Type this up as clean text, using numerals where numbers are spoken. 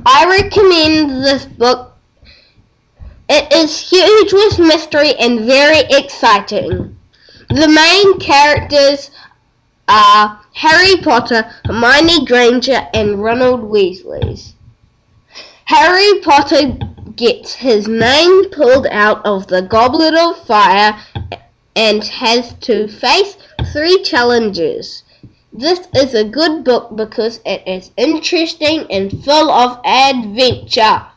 I recommend this book. It is huge with mystery and very exciting. The main characters are Harry Potter, Hermione Granger, and Ronald Weasley. Harry Potter gets his name pulled out of the Goblet of Fire and has to face 3 challenges. This is a good book because it is interesting and full of adventure.